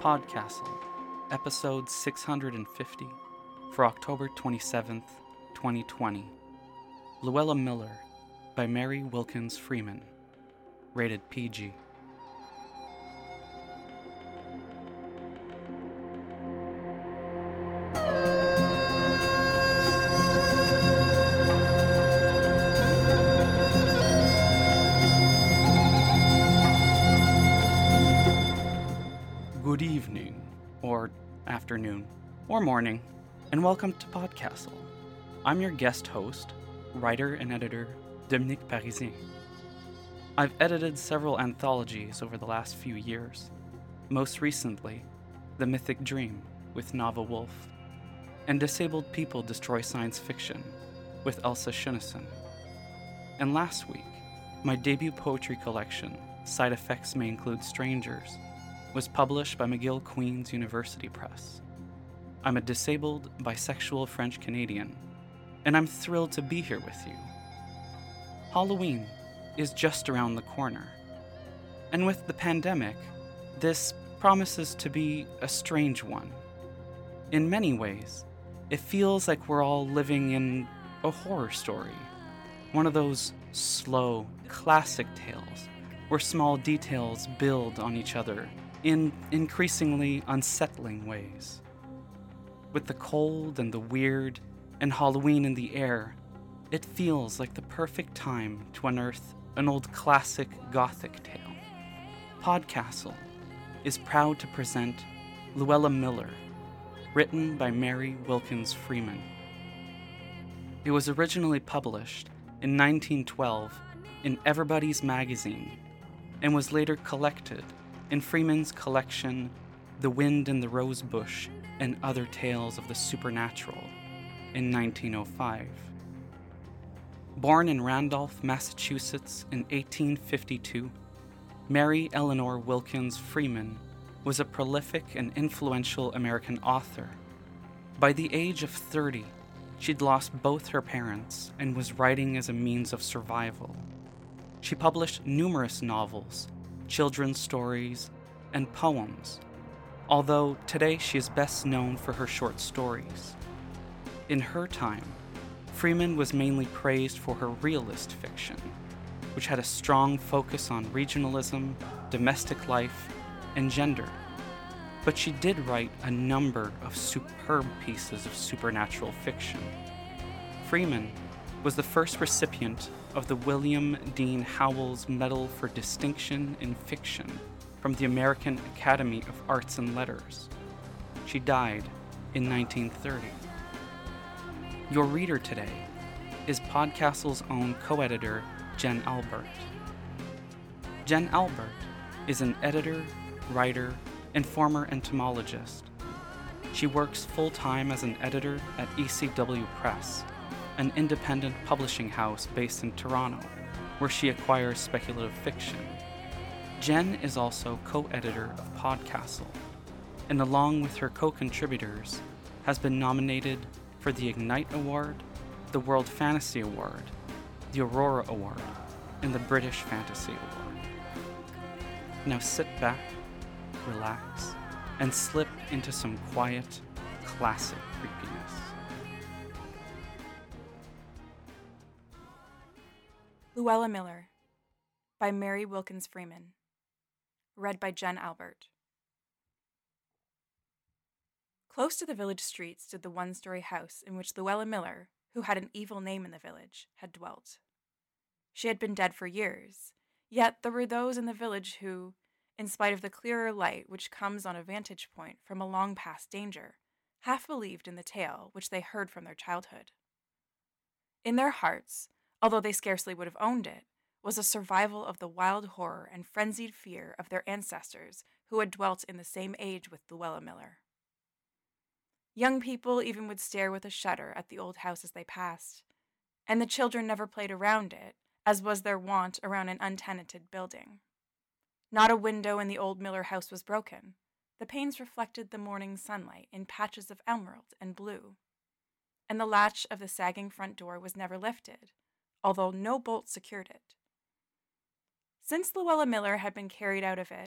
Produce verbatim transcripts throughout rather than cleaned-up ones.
Podcastle, episode six hundred fifty, for October twenty-seventh, twenty twenty. Luella Miller, by Mary Wilkins Freeman. Rated P G. Good evening, or afternoon, or morning, and welcome to Podcastle. I'm your guest host, writer and editor, Dominique Parisien. I've edited several anthologies over the last few years, most recently, The Mythic Dream with Nava Wolf, and Disabled People Destroy Science Fiction with Elsa Schunnesen. And last week, my debut poetry collection, Side Effects May Include Strangers, was published by McGill Queen's University Press. I'm a disabled, bisexual French Canadian, and I'm thrilled to be here with you. Halloween is just around the corner, and with the pandemic, this promises to be a strange one. In many ways, it feels like we're all living in a horror story, one of those slow, classic tales where small details build on each other in increasingly unsettling ways. With the cold and the weird and Halloween in the air, it feels like the perfect time to unearth an old classic Gothic tale. Podcastle is proud to present Luella Miller, written by Mary Wilkins Freeman. It was originally published in nineteen twelve in Everybody's Magazine and was later collected in Freeman's collection The Wind in the Rose Bush and Other Tales of the Supernatural in nineteen oh five. Born in Randolph, Massachusetts in eighteen fifty-two, Mary Eleanor Wilkins Freeman was a prolific and influential American author. By the age of thirty, she'd lost both her parents and was writing as a means of survival. She published numerous novels, children's stories, and poems, although today she is best known for her short stories. In her time, Freeman was mainly praised for her realist fiction, which had a strong focus on regionalism, domestic life, and gender. But she did write a number of superb pieces of supernatural fiction. Freeman was the first recipient of the William Dean Howells Medal for Distinction in Fiction from the American Academy of Arts and Letters. She died in nineteen thirty. Your reader today is Podcastle's own co-editor, Jen Albert. Jen Albert is an editor, writer, and former entomologist. She works full-time as an editor at E C W Press, an independent publishing house based in Toronto, where she acquires speculative fiction. Jen is also co-editor of Podcastle, and along with her co-contributors, has been nominated for the Ignite Award, the World Fantasy Award, the Aurora Award, and the British Fantasy Award. Now sit back, relax, and slip into some quiet, classic creepiness. Luella Miller, by Mary Wilkins Freeman. Read by Jen Albert. Close to the village street stood the one-story house in which Luella Miller, who had an evil name in the village, had dwelt. She had been dead for years, yet there were those in the village who, in spite of the clearer light which comes on a vantage point from a long past danger, half believed in the tale which they heard from their childhood. In their hearts, although they scarcely would have owned it, was a survival of the wild horror and frenzied fear of their ancestors who had dwelt in the same age with Luella Miller. Young people even would stare with a shudder at the old house as they passed, and the children never played around it, as was their wont around an untenanted building. Not a window in the old Miller house was broken. The panes reflected the morning sunlight in patches of emerald and blue, and the latch of the sagging front door was never lifted, although no bolt secured it. Since Luella Miller had been carried out of it,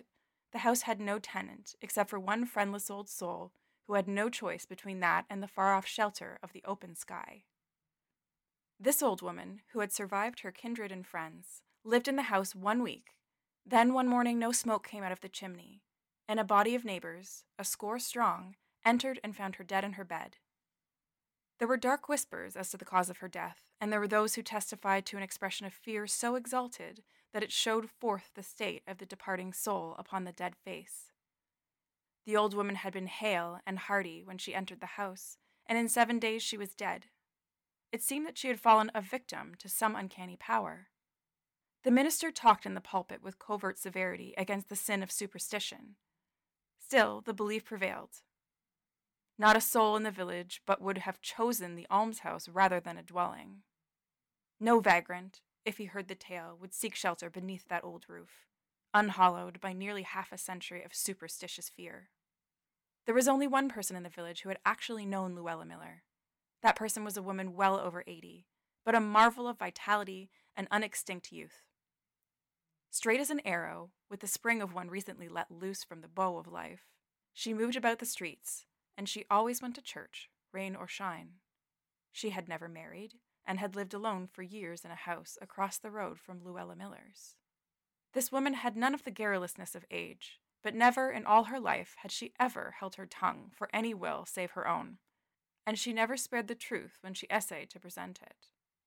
The house had no tenant except for one friendless old soul who had no choice between that and the far-off shelter of the open sky. This old woman, who had survived her kindred and friends, lived in the house one week. Then one morning no smoke came out of the chimney, and a body of neighbors, a score strong, entered and found her dead in her bed. There were dark whispers as to the cause of her death, and there were those who testified to an expression of fear so exalted that it showed forth the state of the departing soul upon the dead face. The old woman had been hale and hearty when she entered the house, and in seven days she was dead. It seemed that she had fallen a victim to some uncanny power. The minister talked in the pulpit with covert severity against the sin of superstition. Still, the belief prevailed. Not a soul in the village but would have chosen the almshouse rather than a dwelling. No vagrant, if he heard the tale, would seek shelter beneath that old roof, unhallowed by nearly half a century of superstitious fear. There was only one person in the village who had actually known Luella Miller. That person was a woman well over eighty, but a marvel of vitality and unextinct youth. Straight as an arrow, with the spring of one recently let loose from the bow of life, she moved about the streets, and she always went to church, rain or shine. She had never married, and had lived alone for years in a house across the road from Luella Miller's. This woman had none of the garrulousness of age, but never in all her life had she ever held her tongue for any will save her own, and she never spared the truth when she essayed to present it.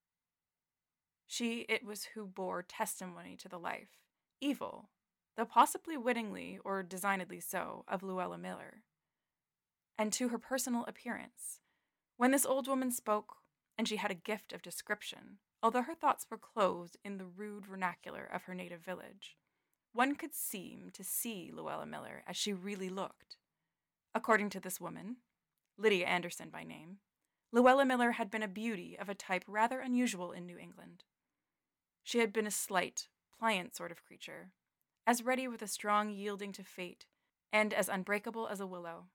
She it was who bore testimony to the life, evil, though possibly wittingly or designedly so, of Luella Miller, and to her personal appearance. When this old woman spoke, and she had a gift of description, although her thoughts were clothed in the rude vernacular of her native village, one could seem to see Luella Miller as she really looked. According to this woman, Lydia Anderson by name, Luella Miller had been a beauty of a type rather unusual in New England. She had been a slight, pliant sort of creature, as ready with a strong yielding to fate, and as unbreakable as a willow.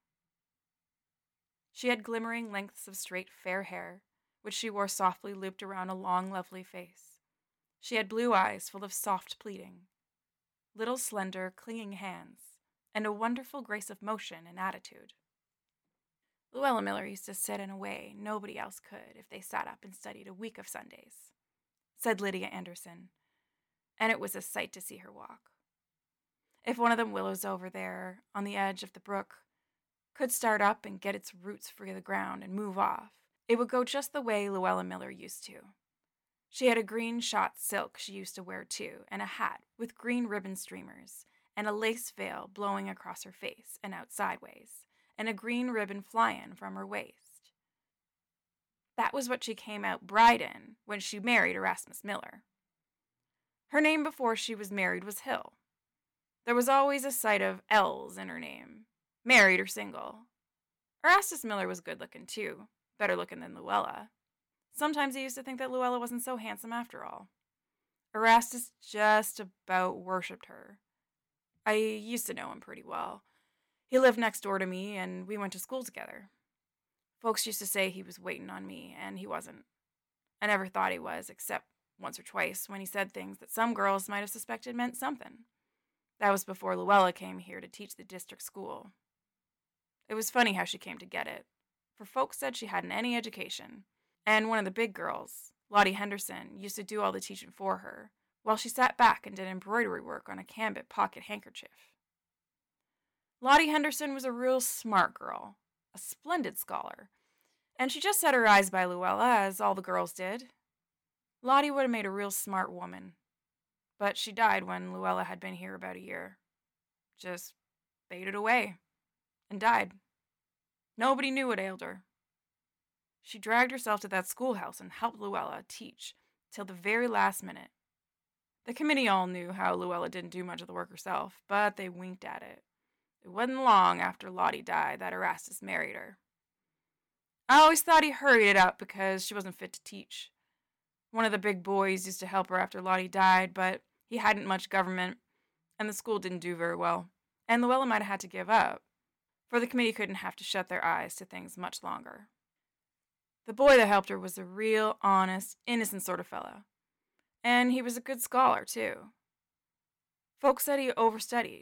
She had glimmering lengths of straight fair hair, which she wore softly looped around a long, lovely face. She had blue eyes full of soft pleading, little slender, clinging hands, and a wonderful grace of motion and attitude. Luella Miller used to sit in a way nobody else could if they sat up and studied a week of Sundays, said Lydia Anderson, and it was a sight to see her walk. If one of them willows over there, on the edge of the brook, could start up and get its roots free of the ground and move off, it would go just the way Luella Miller used to. She had a green shot silk she used to wear too, and a hat with green ribbon streamers, and a lace veil blowing across her face and out sideways, and a green ribbon flying from her waist. That was what she came out bride in when she married Erasmus Miller. Her name before she was married was Hill. There was always a sight of L's in her name, married or single. Erastus Miller was good-looking too, better looking than Luella. Sometimes he used to think that Luella wasn't so handsome after all. Erastus just about worshipped her. I used to know him pretty well. He lived next door to me, and we went to school together. Folks used to say he was waiting on me, and he wasn't. I never thought he was, except once or twice when he said things that some girls might have suspected meant something. That was before Luella came here to teach the district school. It was funny how she came to get it, for folks said she hadn't any education, and one of the big girls, Lottie Henderson, used to do all the teaching for her, while she sat back and did embroidery work on a cambric pocket handkerchief. Lottie Henderson was a real smart girl, a splendid scholar, and she just set her eyes by Luella, as all the girls did. Lottie would have made a real smart woman, but she died when Luella had been here about a year. Just faded away, and died. Nobody knew what ailed her. She dragged herself to that schoolhouse and helped Luella teach till the very last minute. The committee all knew how Luella didn't do much of the work herself, but they winked at it. It wasn't long after Lottie died that Erastus married her. I always thought he hurried it up because she wasn't fit to teach. One of the big boys used to help her after Lottie died, but he hadn't much government, and the school didn't do very well, and Luella might have had to give up, for the committee couldn't have to shut their eyes to things much longer. The boy that helped her was a real, honest, innocent sort of fellow, and he was a good scholar, too. Folks said he overstudied,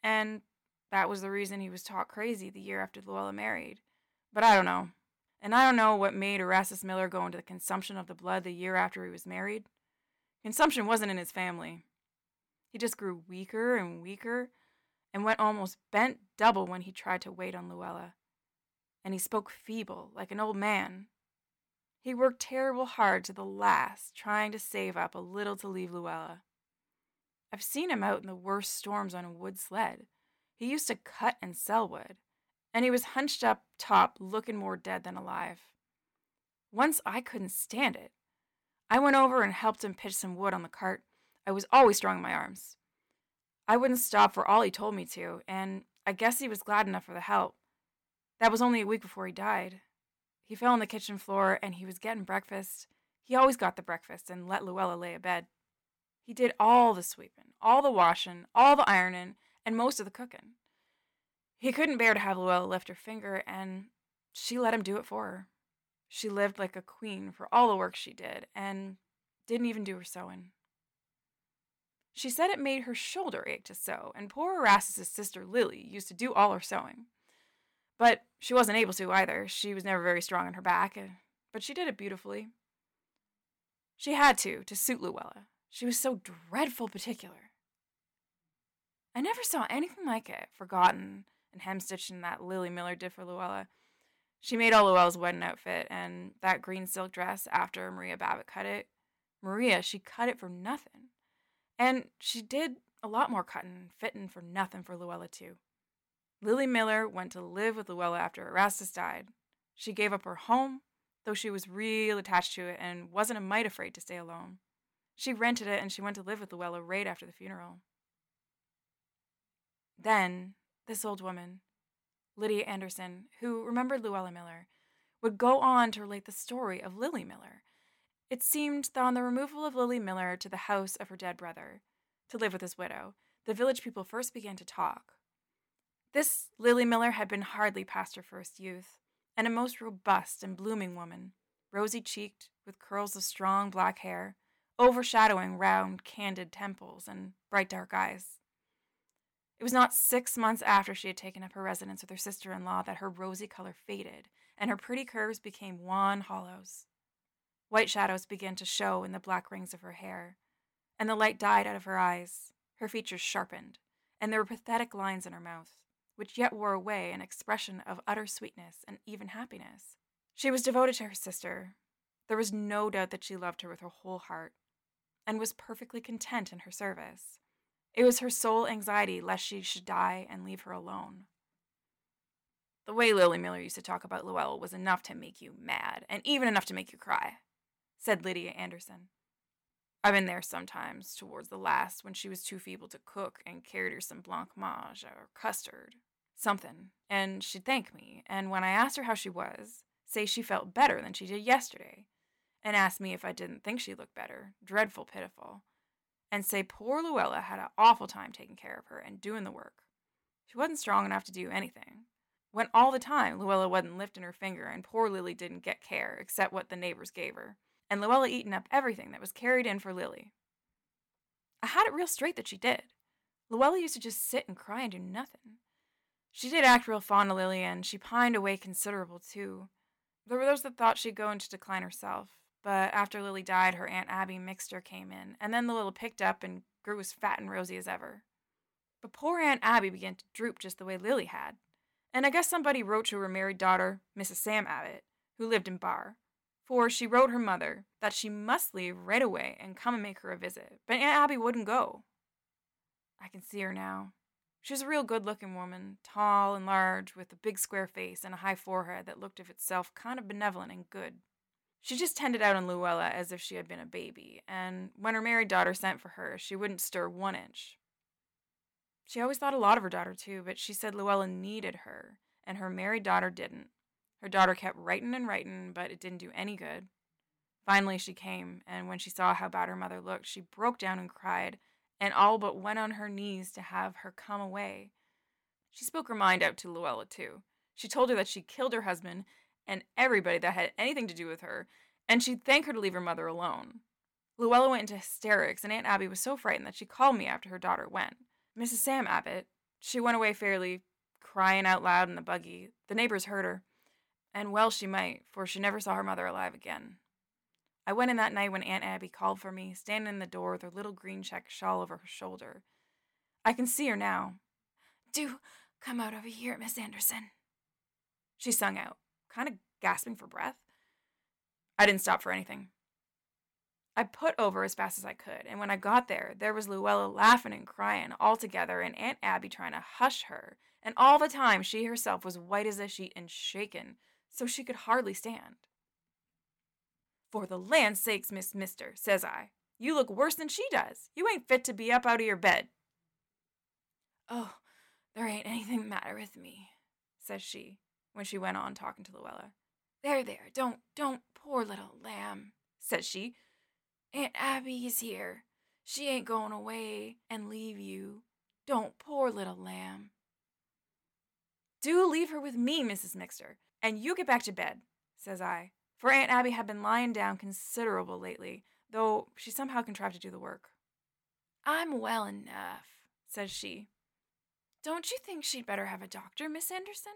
and that was the reason he was talk crazy the year after Luella married. But I don't know. And I don't know what made Erastus Miller go into the consumption of the blood the year after he was married. Consumption wasn't in his family. He just grew weaker and weaker and went almost bent double when he tried to wait on Luella. And he spoke feeble, like an old man. He worked terrible hard to the last, trying to save up a little to leave Luella. I've seen him out in the worst storms on a wood sled. He used to cut and sell wood, and he was hunched up top, looking more dead than alive. Once I couldn't stand it. I went over and helped him pitch some wood on the cart. I was always strong in my arms. I wouldn't stop for all he told me to, and I guess he was glad enough for the help. That was only a week before he died. He fell on the kitchen floor, and he was getting breakfast. He always got the breakfast and let Luella lay abed. He did all the sweeping, all the washing, all the ironing, and most of the cooking. He couldn't bear to have Luella lift her finger, and she let him do it for her. She lived like a queen for all the work she did, and didn't even do her sewing. She said it made her shoulder ache to sew, and poor Erastus' sister Lily used to do all her sewing. But she wasn't able to either. She was never very strong in her back, but she did it beautifully. She had to, to suit Luella. She was so dreadful particular. I never saw anything like it, forgotten and hemstitching that Lily Miller did for Luella. She made all Luella's wedding outfit and that green silk dress after Maria Babbitt cut it. Maria, she cut it for nothing. And she did a lot more cutting and fitting for nothing for Luella, too. Lily Miller went to live with Luella after Erastus died. She gave up her home, though she was real attached to it and wasn't a mite afraid to stay alone. She rented it and she went to live with Luella right after the funeral. Then, this old woman, Lydia Anderson, who remembered Luella Miller, would go on to relate the story of Lily Miller. It seemed that on the removal of Lily Miller to the house of her dead brother, to live with his widow, the village people first began to talk. This Lily Miller had been hardly past her first youth, and a most robust and blooming woman, rosy-cheeked, with curls of strong black hair, overshadowing round, candid temples and bright dark eyes. It was not six months after she had taken up her residence with her sister-in-law that her rosy color faded, and her pretty curves became wan hollows. White shadows began to show in the black rings of her hair, and the light died out of her eyes. Her features sharpened, and there were pathetic lines in her mouth, which yet wore away an expression of utter sweetness and even happiness. She was devoted to her sister. There was no doubt that she loved her with her whole heart, and was perfectly content in her service. It was her sole anxiety lest she should die and leave her alone. The way Lily Miller used to talk about Luella was enough to make you mad, and even enough to make you cry, said Lydia Anderson. I've been there sometimes, towards the last, when she was too feeble to cook and carried her some blancmange or custard, something, and she'd thank me, and when I asked her how she was, say she felt better than she did yesterday, and ask me if I didn't think she looked better, dreadful pitiful, and say poor Luella had an awful time taking care of her and doing the work. She wasn't strong enough to do anything. When all the time Luella wasn't lifting her finger and poor Lily didn't get care except what the neighbors gave her, and Luella eating up everything that was carried in for Lily. I had it real straight that she did. Luella used to just sit and cry and do nothing. She did act real fond of Lily, and she pined away considerable, too. There were those that thought she'd go into decline herself, but after Lily died, her Aunt Abby Mixter came in, and then Luella picked up and grew as fat and rosy as ever. But poor Aunt Abby began to droop just the way Lily had, and I guess somebody wrote to her married daughter, Missus Sam Abbott, who lived in Barr, for she wrote her mother that she must leave right away and come and make her a visit, but Aunt Abby wouldn't go. I can see her now. She was a real good-looking woman, tall and large, with a big square face and a high forehead that looked of itself kind of benevolent and good. She just tended out on Luella as if she had been a baby, and when her married daughter sent for her, she wouldn't stir one inch. She always thought a lot of her daughter, too, but she said Luella needed her, and her married daughter didn't. Her daughter kept writing and writing, but it didn't do any good. Finally, she came, and when she saw how bad her mother looked, she broke down and cried, and all but went on her knees to have her come away. She spoke her mind out to Luella, too. She told her that she killed her husband and everybody that had anything to do with her, and she'd thank her to leave her mother alone. Luella went into hysterics, and Aunt Abby was so frightened that she called me after her daughter went. Missus Sam Abbott, she went away fairly, crying out loud in the buggy. The neighbors heard her, and well she might, for she never saw her mother alive again. I went in that night when Aunt Abby called for me, standing in the door with her little green check shawl over her shoulder. I can see her now. "Do come out over here, Miss Anderson," she sung out, kind of gasping for breath. I didn't stop for anything. I put over as fast as I could, and when I got there, there was Luella laughing and crying all together, and Aunt Abby trying to hush her, and all the time she herself was white as a sheet and shaken, so she could hardly stand. "For the land's sakes, Miss Mister," says I, "you look worse than she does. You ain't fit to be up out of your bed." "Oh, there ain't anything the matter with me," says she, when she went on talking to Luella. "There, there, don't, don't, poor little lamb," says she. "Aunt Abby is here. She ain't going away and leave you. Don't, poor little lamb." "Do leave her with me, Missus Mixter, and you get back to bed," says I, for Aunt Abby had been lying down considerable lately, though she somehow contrived to do the work. "I'm well enough," says she. "Don't you think she'd better have a doctor, Miss Anderson?"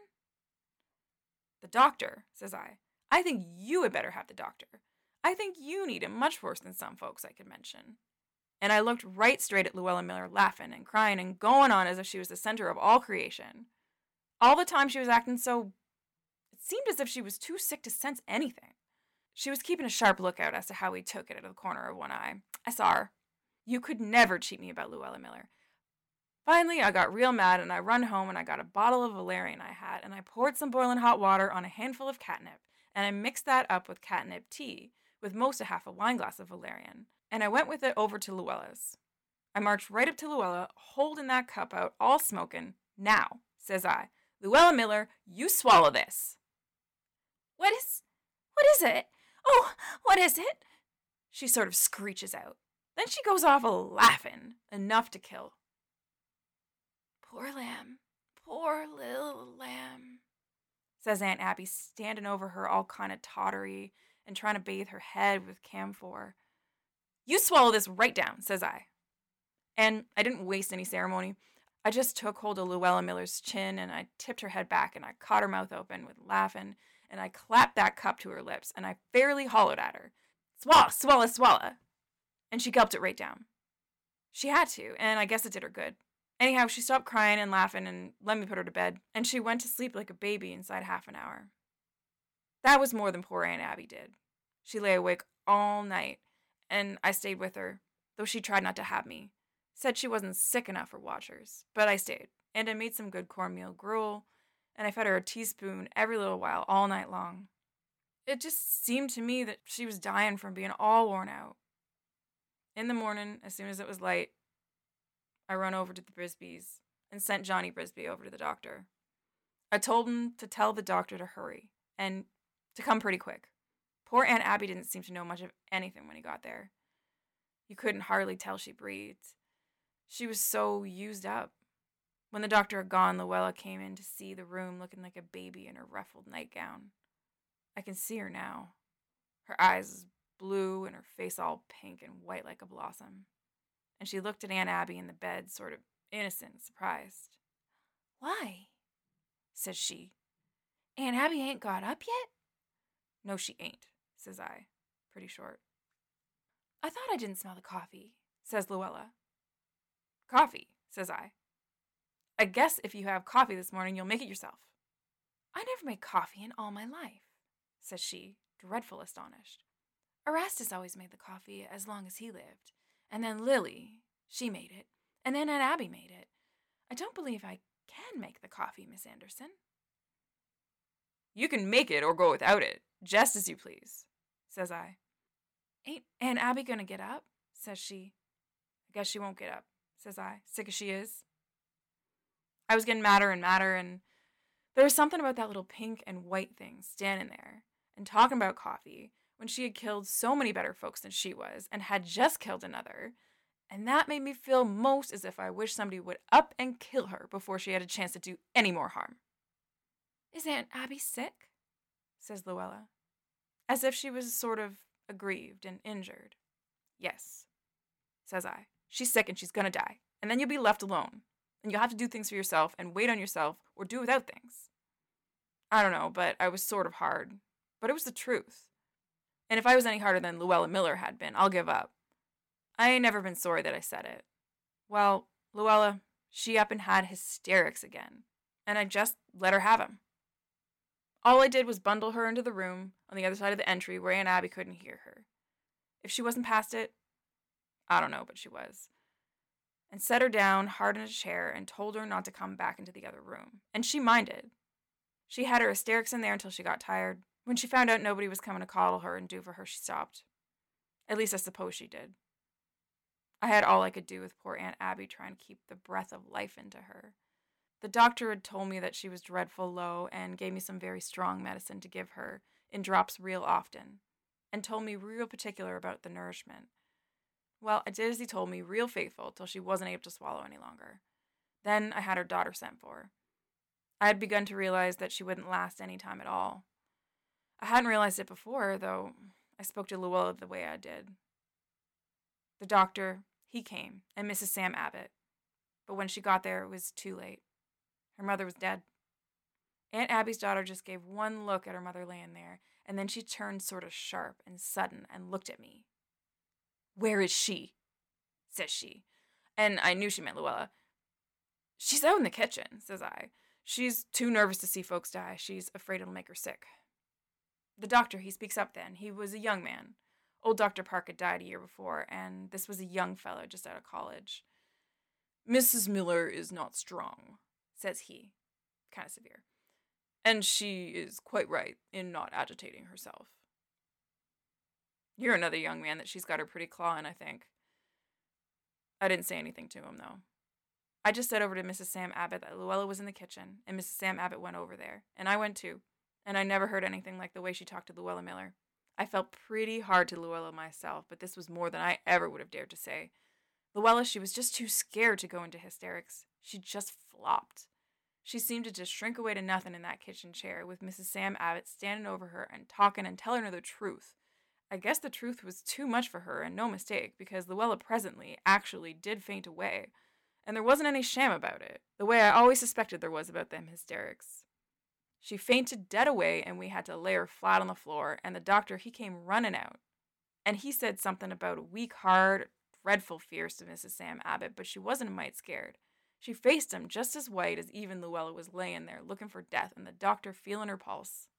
"The doctor," says I. "I think you had better have the doctor. I think you need him much worse than some folks I could mention." And I looked right straight at Luella Miller, laughing and crying and going on as if she was the center of all creation. All the time she was acting so... It seemed as if she was too sick to sense anything. She was keeping a sharp lookout as to how we took it out of the corner of one eye. I saw her. You could never cheat me about Luella Miller. Finally, I got real mad, and I run home, and I got a bottle of valerian I had, and I poured some boiling hot water on a handful of catnip, and I mixed that up with catnip tea, with most of half a wineglass of valerian, and I went with it over to Luella's. I marched right up to Luella, holding that cup out, all smoking. "Now," says I, "Luella Miller, you swallow this." What is, what is it? Oh, what is it?" she sort of screeches out. Then she goes off a-laughing, enough to kill. "Poor lamb, poor little lamb," says Aunt Abby, standing over her all kind of tottery and trying to bathe her head with camphor. "You swallow this right down," says I. And I didn't waste any ceremony. I just took hold of Luella Miller's chin, and I tipped her head back, and I caught her mouth open with laughing, and I clapped that cup to her lips, and I fairly hollowed at her. "Swallow, swallow, swallow." And she gulped it right down. She had to, and I guess it did her good. Anyhow, she stopped crying and laughing and let me put her to bed, and she went to sleep like a baby inside half an hour. That was more than poor Aunt Abby did. She lay awake all night, and I stayed with her, though she tried not to have me. Said she wasn't sick enough for watchers, but I stayed, and I made some good cornmeal gruel, and I fed her a teaspoon every little while all night long. It just seemed to me that she was dying from being all worn out. In the morning, as soon as it was light, I run over to the Brisbys and sent Johnny Brisby over to the doctor. I told him to tell the doctor to hurry and to come pretty quick. Poor Aunt Abby didn't seem to know much of anything when he got there. You couldn't hardly tell she breathed. She was so used up. When the doctor had gone, Luella came in to see the room looking like a baby in her ruffled nightgown. I can see her now. Her eyes blue and her face all pink and white like a blossom. And she looked at Aunt Abby in the bed, sort of innocent and surprised. "Why?" says she. "Aunt Abby ain't got up yet?" "No, she ain't," says I, pretty short. "I thought I didn't smell the coffee," says Luella. "Coffee," says I. "I guess if you have coffee this morning, you'll make it yourself." "I never made coffee in all my life," says she, dreadful astonished. "Erastus always made the coffee as long as he lived. And then Lily, she made it. And then Aunt Abby made it. I don't believe I can make the coffee, Miss Anderson." "You can make it or go without it, just as you please," says I. "Ain't Aunt Abby gonna get up?" says she. "I guess she won't get up," says I, sick as she is. I was getting madder and madder, and there was something about that little pink and white thing standing there and talking about coffee when she had killed so many better folks than she was and had just killed another, and that made me feel most as if I wished somebody would up and kill her before she had a chance to do any more harm. "Is Aunt Abby sick?" says Luella, as if she was sort of aggrieved and injured. "Yes," says I. "She's sick and she's gonna die, and then you'll be left alone. And you'll have to do things for yourself and wait on yourself or do without things. I don't know, but I was sort of hard. But it was the truth. And if I was any harder than Luella Miller had been, I'll give up. I ain't never been sorry that I said it. Well, Luella, she up and had hysterics again. And I just let her have 'em. All I did was bundle her into the room on the other side of the entry where Aunt Abby couldn't hear her. If she wasn't past it, I don't know, but she was. And set her down hard in a chair and told her not to come back into the other room. And she minded. She had her hysterics in there until she got tired. When she found out nobody was coming to coddle her and do for her, she stopped. At least I suppose she did. I had all I could do with poor Aunt Abby trying to keep the breath of life into her. The doctor had told me that she was dreadful low and gave me some very strong medicine to give her in drops real often, and told me real particular about the nourishment. Well, I did as he told me, real faithful, till she wasn't able to swallow any longer. Then I had her daughter sent for. I had begun to realize that she wouldn't last any time at all. I hadn't realized it before, though I spoke to Luella the way I did. The doctor, he came, and Missus Sam Abbott. But when she got there, it was too late. Her mother was dead. Aunt Abby's daughter just gave one look at her mother laying there, and then she turned sort of sharp and sudden and looked at me. "Where is she?" says she. And I knew she meant Luella. "She's out in the kitchen," says I. "She's too nervous to see folks die. She's afraid it'll make her sick." The doctor, he speaks up then. He was a young man. Old Doctor Park had died a year before, and this was a young fellow just out of college. "Missus Miller is not strong," says he, kind of severe. "And she is quite right in not agitating herself." You're another young man that she's got her pretty claw in, I think. I didn't say anything to him, though. I just said over to Missus Sam Abbott that Luella was in the kitchen, and Missus Sam Abbott went over there, and I went too, and I never heard anything like the way she talked to Luella Miller. I felt pretty hard to Luella myself, but this was more than I ever would have dared to say. Luella, she was just too scared to go into hysterics. She just flopped. She seemed to just shrink away to nothing in that kitchen chair, with Missus Sam Abbott standing over her and talking and telling her the truth. I guess the truth was too much for her, and no mistake, because Luella presently actually did faint away, and there wasn't any sham about it, the way I always suspected there was about them hysterics. She fainted dead away, and we had to lay her flat on the floor, and the doctor, he came running out. And he said something about a weak heart, dreadful fears to Missus Sam Abbott, but she wasn't a mite scared. She faced him just as white as even Luella was laying there, looking for death, and the doctor feeling her pulse.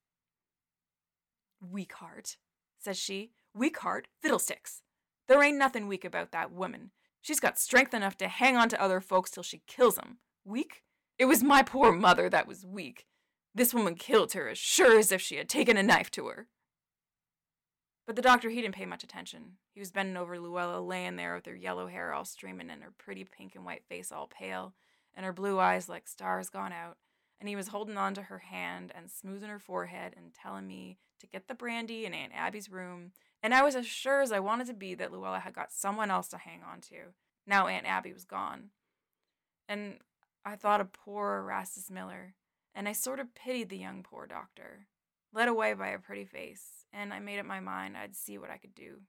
"Weak heart," says she. "Weak heart? Fiddlesticks! There ain't nothing weak about that woman. She's got strength enough to hang on to other folks till she kills 'em. Weak? It was my poor mother that was weak. This woman killed her as sure as if she had taken a knife to her." But the doctor, he didn't pay much attention. He was bending over Luella, laying there with her yellow hair all streaming and her pretty pink and white face all pale, and her blue eyes like stars gone out, and he was holding on to her hand and smoothing her forehead and telling me to get the brandy in Aunt Abby's room, and I was as sure as I wanted to be that Luella had got someone else to hang on to. Now Aunt Abby was gone. And I thought of poor Erastus Miller, and I sort of pitied the young poor doctor, led away by a pretty face, and I made up my mind I'd see what I could do.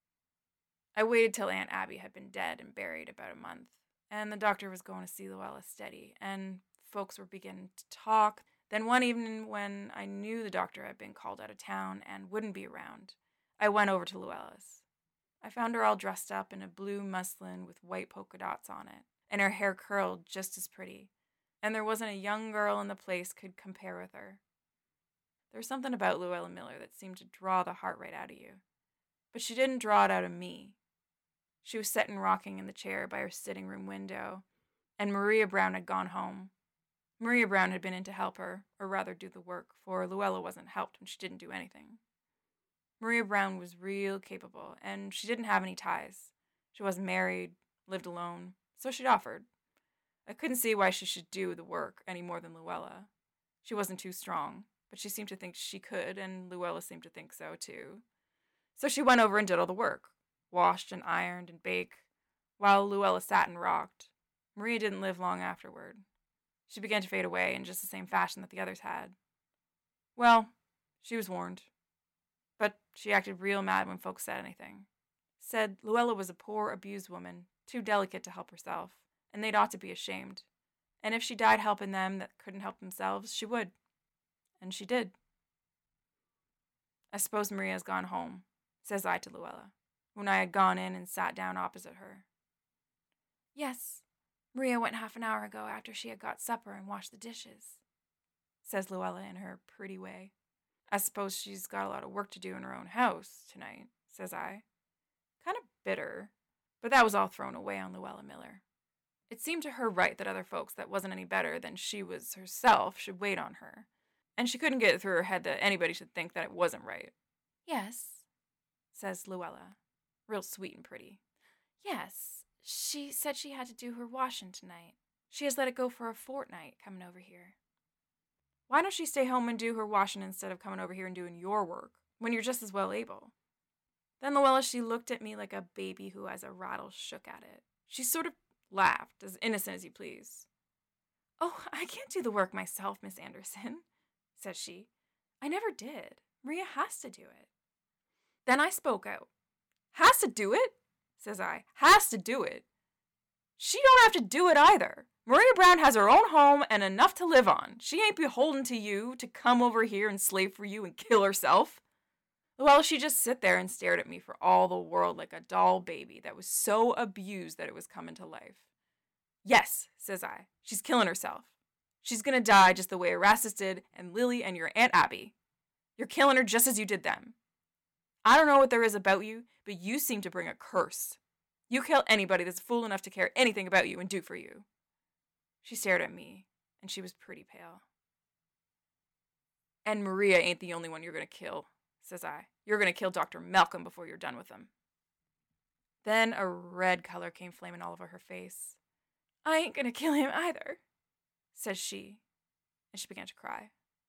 I waited till Aunt Abby had been dead and buried about a month, and the doctor was going to see Luella steady, and folks were beginning to talk. Then one evening when I knew the doctor had been called out of town and wouldn't be around, I went over to Luella's. I found her all dressed up in a blue muslin with white polka dots on it, and her hair curled just as pretty, and there wasn't a young girl in the place could compare with her. There was something about Luella Miller that seemed to draw the heart right out of you, but she didn't draw it out of me. She was sitting rocking in the chair by her sitting room window, and Maria Brown had gone home. Maria Brown had been in to help her, or rather do the work, for Luella wasn't helped and she didn't do anything. Maria Brown was real capable, and she didn't have any ties. She wasn't married, lived alone, so she'd offered. I couldn't see why she should do the work any more than Luella. She wasn't too strong, but she seemed to think she could, and Luella seemed to think so too. So she went over and did all the work, washed and ironed and baked, while Luella sat and rocked. Maria didn't live long afterward. She began to fade away in just the same fashion that the others had. Well, she was warned. But she acted real mad when folks said anything. Said Luella was a poor, abused woman, too delicate to help herself, and they'd ought to be ashamed. And if she died helping them that couldn't help themselves, she would. And she did. I suppose Maria's gone home, says I to Luella, when I had gone in and sat down opposite her. Yes, Maria went half an hour ago after she had got supper and washed the dishes, says Luella in her pretty way. I suppose she's got a lot of work to do in her own house tonight, says I. Kind of bitter, but that was all thrown away on Luella Miller. It seemed to her right that other folks that wasn't any better than she was herself should wait on her, and she couldn't get it through her head that anybody should think that it wasn't right. Yes, says Luella, real sweet and pretty. Yes, she said she had to do her washing tonight. She has let it go for a fortnight coming over here. Why don't she stay home and do her washing instead of coming over here and doing your work, when you're just as well able? Then Luella, she looked at me like a baby who has a rattle shook at it. She sort of laughed, as innocent as you please. Oh, I can't do the work myself, Miss Anderson, says she. I never did. Maria has to do it. Then I spoke out. Has to do it? Says I. Has to do it. She don't have to do it either. Maria Brown has her own home and enough to live on. She ain't beholden to you to come over here and slave for you and kill herself. Well, she just sit there and stared at me for all the world like a doll baby that was so abused that it was coming to life. Yes, says I, she's killing herself. She's gonna die just the way Erastus did and Lily and your Aunt Abby. You're killing her just as you did them. I don't know what there is about you, but you seem to bring a curse. You kill anybody that's fool enough to care anything about you and do for you. She stared at me, and she was pretty pale. And Maria ain't the only one you're gonna kill, says I. You're gonna kill Doctor Malcolm before you're done with him. Then a red color came flaming all over her face. I ain't gonna kill him either, says she, and she began to cry.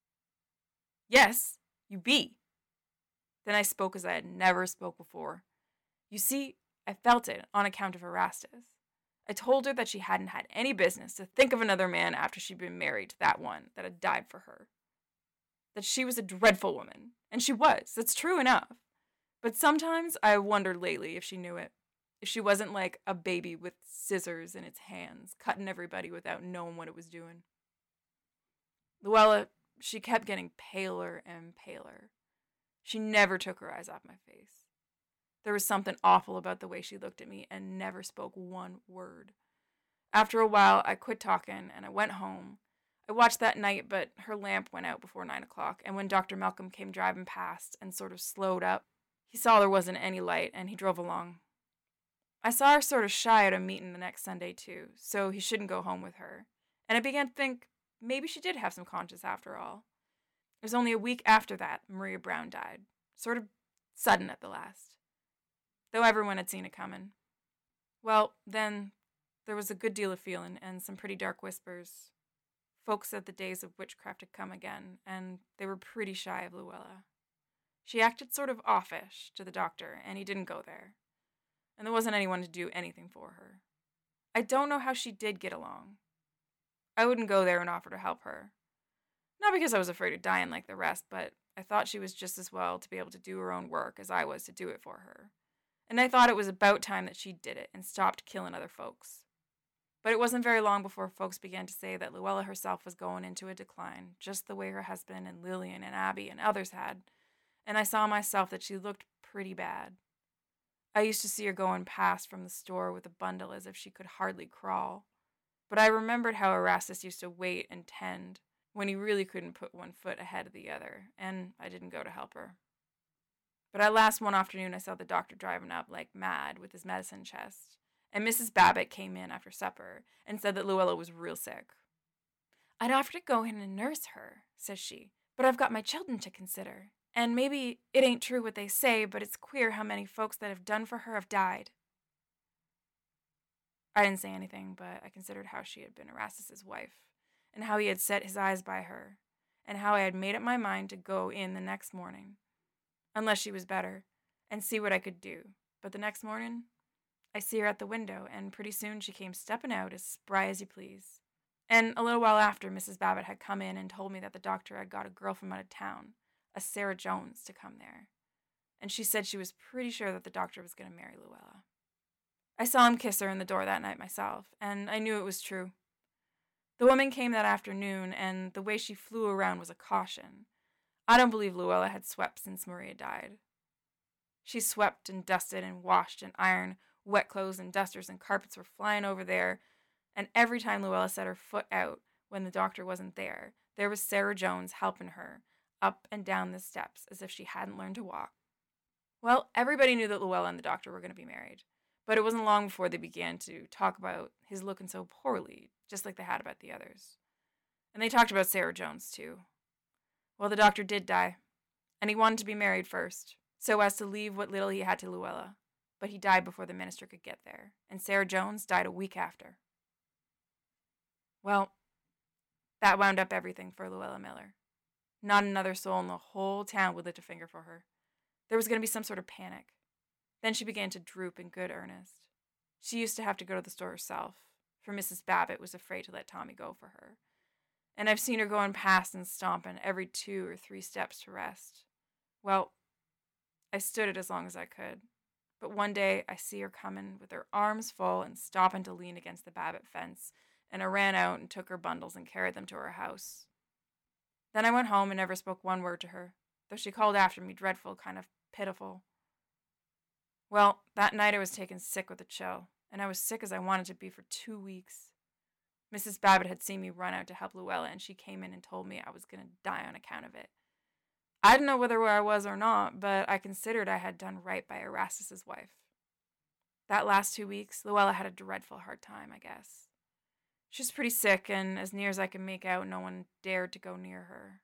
Yes, you be. Then I spoke as I had never spoke before. You see, I felt it on account of Erastus. I told her that she hadn't had any business to think of another man after she'd been married to that one that had died for her. That she was a dreadful woman, and she was, that's true enough. But sometimes I wondered lately if she knew it, if she wasn't like a baby with scissors in its hands, cutting everybody without knowing what it was doing. Luella, she kept getting paler and paler. She never took her eyes off my face. There was something awful about the way she looked at me and never spoke one word. After a while, I quit talking and I went home. I watched that night, but her lamp went out before nine o'clock, and when Doctor Malcolm came driving past and sort of slowed up, he saw there wasn't any light, and he drove along. I saw her sort of shy at a meeting the next Sunday, too, so he shouldn't go home with her, and I began to think maybe she did have some conscience after all. It was only a week after that Maria Brown died, sort of sudden at the last, though everyone had seen it coming. Well, then, there was a good deal of feeling and some pretty dark whispers. Folks said the days of witchcraft had come again, and they were pretty shy of Luella. She acted sort of offish to the doctor, and he didn't go there. And there wasn't anyone to do anything for her. I don't know how she did get along. I wouldn't go there and offer to help her. Not because I was afraid of dying like the rest, but I thought she was just as well to be able to do her own work as I was to do it for her. And I thought it was about time that she did it and stopped killing other folks. But it wasn't very long before folks began to say that Luella herself was going into a decline, just the way her husband and Lillian and Abby and others had, and I saw myself that she looked pretty bad. I used to see her going past from the store with a bundle as if she could hardly crawl, but I remembered how Erastus used to wait and tend when he really couldn't put one foot ahead of the other, and I didn't go to help her. But at last one afternoon I saw the doctor driving up like mad with his medicine chest. And Missus Babbitt came in after supper and said that Luella was real sick. I'd offer to go in and nurse her, says she, but I've got my children to consider. And maybe it ain't true what they say, but it's queer how many folks that have done for her have died. I didn't say anything, but I considered how she had been Erastus's wife, and how he had set his eyes by her, and how I had made up my mind to go in the next morning, unless she was better, and see what I could do. But the next morning, I see her at the window, and pretty soon she came stepping out as spry as you please. And a little while after, Missus Babbitt had come in and told me that the doctor had got a girl from out of town, a Sarah Jones, to come there. And she said she was pretty sure that the doctor was going to marry Luella. I saw him kiss her in the door that night myself, and I knew it was true. The woman came that afternoon, and the way she flew around was a caution. I don't believe Luella had swept since Maria died. She swept and dusted and washed and ironed. Wet clothes and dusters and carpets were flying over there, and every time Luella set her foot out when the doctor wasn't there, there was Sarah Jones helping her up and down the steps as if she hadn't learned to walk. Well, everybody knew that Luella and the doctor were going to be married, but it wasn't long before they began to talk about his looking so poorly, just like they had about the others. And they talked about Sarah Jones, too. Well, the doctor did die, and he wanted to be married first, so as to leave what little he had to Luella. But he died before the minister could get there, and Sarah Jones died a week after. Well, that wound up everything for Luella Miller. Not another soul in the whole town would lift a finger for her. There was going to be some sort of panic. Then she began to droop in good earnest. She used to have to go to the store herself, for Missus Babbitt was afraid to let Tommy go for her. And I've seen her going past and stomping every two or three steps to rest. Well, I stood it as long as I could. But one day I see her coming with her arms full and stopping to lean against the Babbitt fence, and I ran out and took her bundles and carried them to her house. Then I went home and never spoke one word to her, though she called after me dreadful, kind of pitiful. Well, that night I was taken sick with a chill, and I was sick as I wanted to be for two weeks. Missus Babbitt had seen me run out to help Luella, and she came in and told me I was going to die on account of it. I didn't know whether where I was or not, but I considered I had done right by Erastus's wife. That last two weeks, Luella had a dreadful hard time, I guess. She was pretty sick, and as near as I could make out, no one dared to go near her.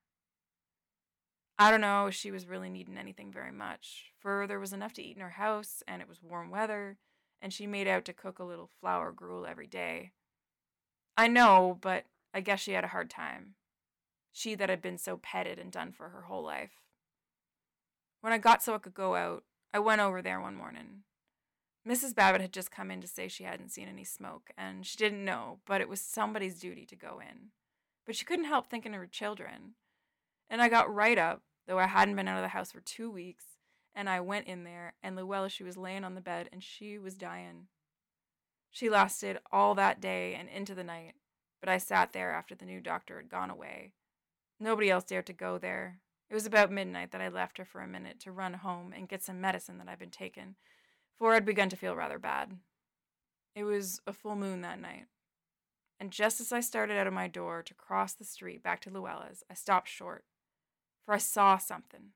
I don't know if she was really needing anything very much, for there was enough to eat in her house, and it was warm weather, and she made out to cook a little flour gruel every day. I know, but I guess she had a hard time. She that had been so petted and done for her whole life. When I got so I could go out, I went over there one morning. Missus Babbitt had just come in to say she hadn't seen any smoke, and she didn't know, but it was somebody's duty to go in. But she couldn't help thinking of her children. And I got right up, though I hadn't been out of the house for two weeks, and I went in there, and Luella, she was laying on the bed, and she was dying. She lasted all that day and into the night, but I sat there after the new doctor had gone away. Nobody else dared to go there. It was about midnight that I left her for a minute to run home and get some medicine that I'd been taking, for I'd begun to feel rather bad. It was a full moon that night, and just as I started out of my door to cross the street back to Luella's, I stopped short, for I saw something.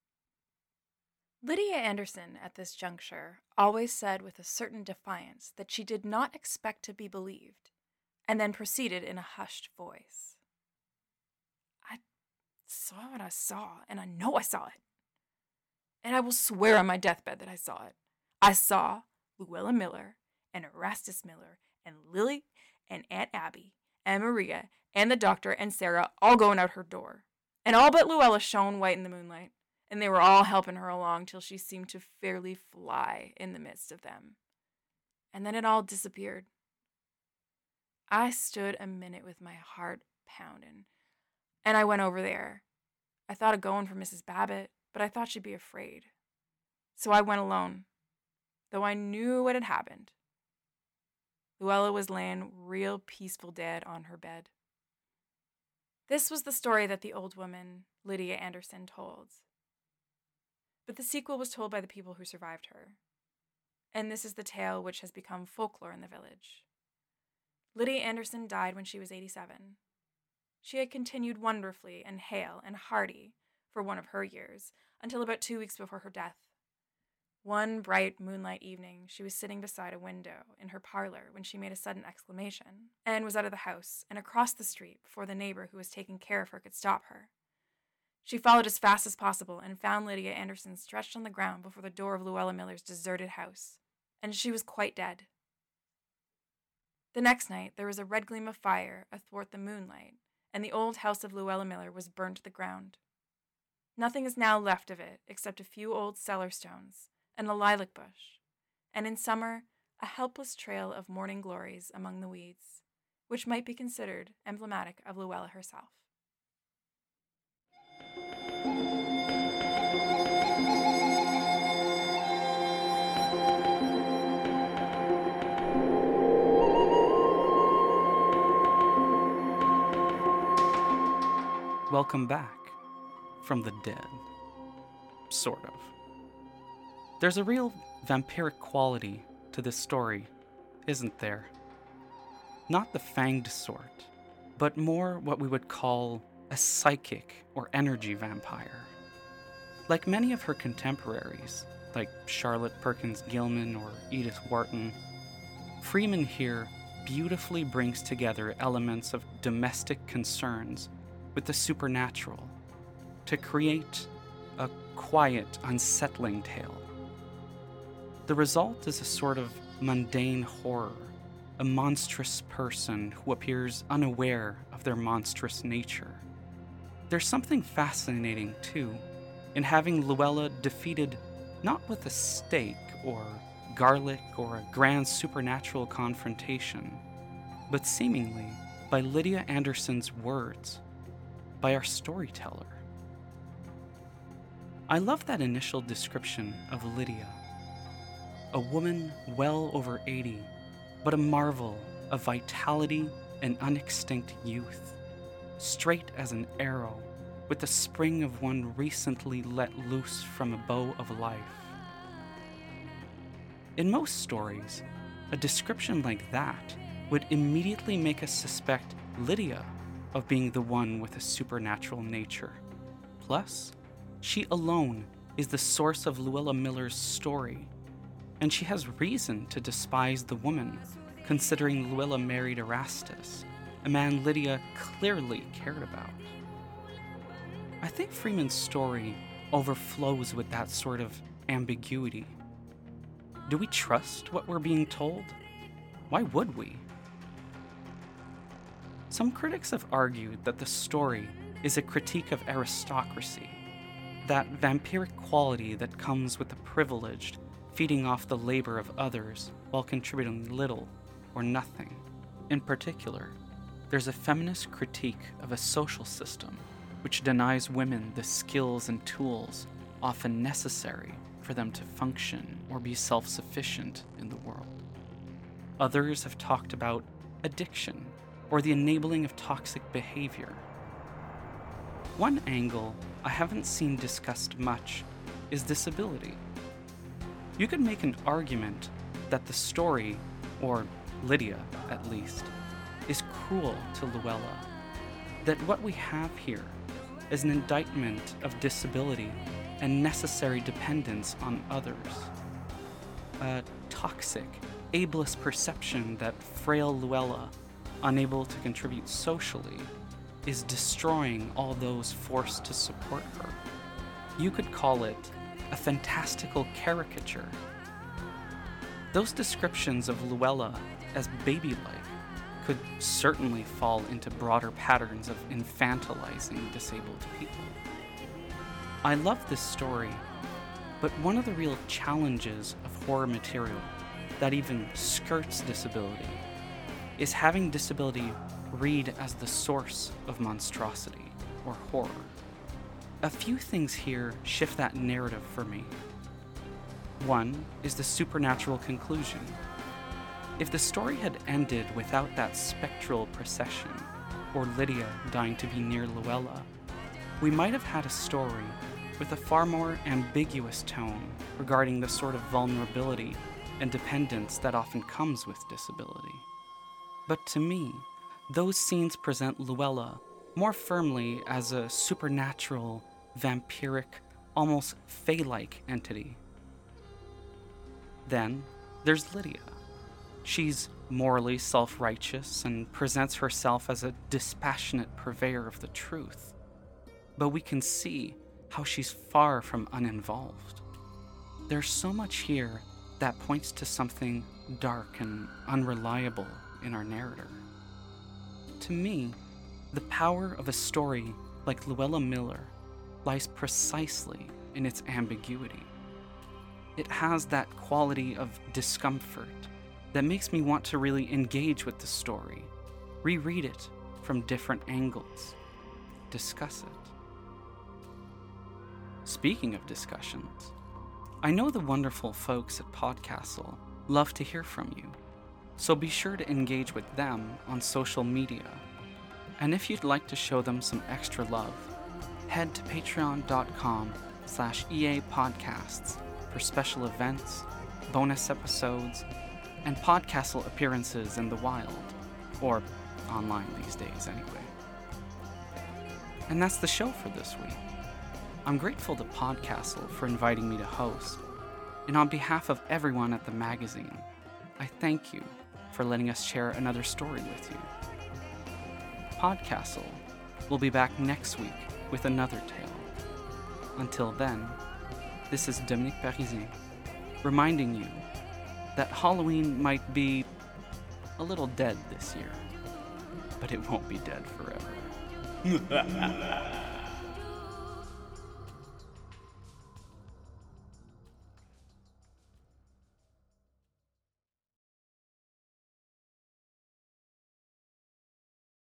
Lydia Anderson, at this juncture, always said with a certain defiance that she did not expect to be believed, and then proceeded in a hushed voice. I saw what I saw, and I know I saw it. And I will swear on my deathbed that I saw it. I saw Luella Miller, and Erastus Miller, and Lily, and Aunt Abby, and Maria, and the doctor, and Sarah all going out her door. And all but Luella shone white in the moonlight. And they were all helping her along till she seemed to fairly fly in the midst of them. And then it all disappeared. I stood a minute with my heart pounding, and I went over there. I thought of going for Missus Babbitt, but I thought she'd be afraid. So I went alone, though I knew what had happened. Luella was laying real peaceful dead on her bed. This was the story that the old woman, Lydia Anderson, told. But the sequel was told by the people who survived her. And this is the tale which has become folklore in the village. Lydia Anderson died when she was eighty-seven. She had continued wonderfully and hale and hearty for one of her years, until about two weeks before her death. One bright moonlight evening, she was sitting beside a window in her parlor when she made a sudden exclamation, and was out of the house and across the street before the neighbor who was taking care of her could stop her. She followed as fast as possible and found Lydia Anderson stretched on the ground before the door of Luella Miller's deserted house, and she was quite dead. The next night, there was a red gleam of fire athwart the moonlight, and the old house of Luella Miller was burnt to the ground. Nothing is now left of it except a few old cellar stones and a lilac bush, and in summer, a helpless trail of morning glories among the weeds, which might be considered emblematic of Luella herself. welcome back from the dead. Sort of. There's a real vampiric quality to this story, isn't there? Not the fanged sort, but more what we would call a psychic or energy vampire. Like many of her contemporaries, like Charlotte Perkins Gilman or Edith Wharton, Freeman here beautifully brings together elements of domestic concerns with the supernatural to create a quiet, unsettling tale. The result is a sort of mundane horror, a monstrous person who appears unaware of their monstrous nature. There's something fascinating, too, in having Luella defeated not with a stake or garlic or a grand supernatural confrontation, but seemingly by Lydia Anderson's words, by our storyteller. I love that initial description of Lydia. A woman well over eighty, but a marvel of vitality and unextinct youth, straight as an arrow, with the spring of one recently let loose from a bow of life. In most stories, a description like that would immediately make us suspect Lydia of being the one with a supernatural nature. Plus, she alone is the source of Luella Miller's story, and she has reason to despise the woman, considering Luella married Erastus, a man Lydia clearly cared about. I think Freeman's story overflows with that sort of ambiguity. Do we trust what we're being told? Why would we? Some critics have argued that the story is a critique of aristocracy, that vampiric quality that comes with the privileged feeding off the labor of others while contributing little or nothing. In particular, there's a feminist critique of a social system which denies women the skills and tools often necessary for them to function or be self-sufficient in the world. Others have talked about addiction or the enabling of toxic behavior. One angle I haven't seen discussed much is disability. You could make an argument that the story, or Lydia at least, is cruel to Luella, that what we have here is an indictment of disability and necessary dependence on others. A toxic, ableist perception that frail Luella, unable to contribute socially, is destroying all those forced to support her. You could call it a fantastical caricature. Those descriptions of Luella as baby-like could certainly fall into broader patterns of infantilizing disabled people. I love this story, but one of the real challenges of horror material that even skirts disability is having disability read as the source of monstrosity or horror. A few things here shift that narrative for me. One is the supernatural conclusion. If the story had ended without that spectral procession, or Lydia dying to be near Luella, we might have had a story with a far more ambiguous tone regarding the sort of vulnerability and dependence that often comes with disability. But to me, those scenes present Luella more firmly as a supernatural, vampiric, almost fae-like entity. Then there's Lydia. She's morally self-righteous and presents herself as a dispassionate purveyor of the truth. But we can see how she's far from uninvolved. There's so much here that points to something dark and unreliable in our narrator. To me, the power of a story like Luella Miller lies precisely in its ambiguity. It has that quality of discomfort that makes me want to really engage with the story, reread it from different angles, discuss it. Speaking of discussions, I know the wonderful folks at Podcastle love to hear from you, so be sure to engage with them on social media. And if you'd like to show them some extra love, head to patreon.com slash EA podcasts for special events, bonus episodes, and Podcastle appearances in the wild, or online these days anyway. And that's the show for this week. I'm grateful to Podcastle for inviting me to host, and on behalf of everyone at the magazine, I thank you for letting us share another story with you. Podcastle will be back next week with another tale. Until then, this is Dominique Parisien, reminding you that Halloween might be a little dead this year, but it won't be dead forever.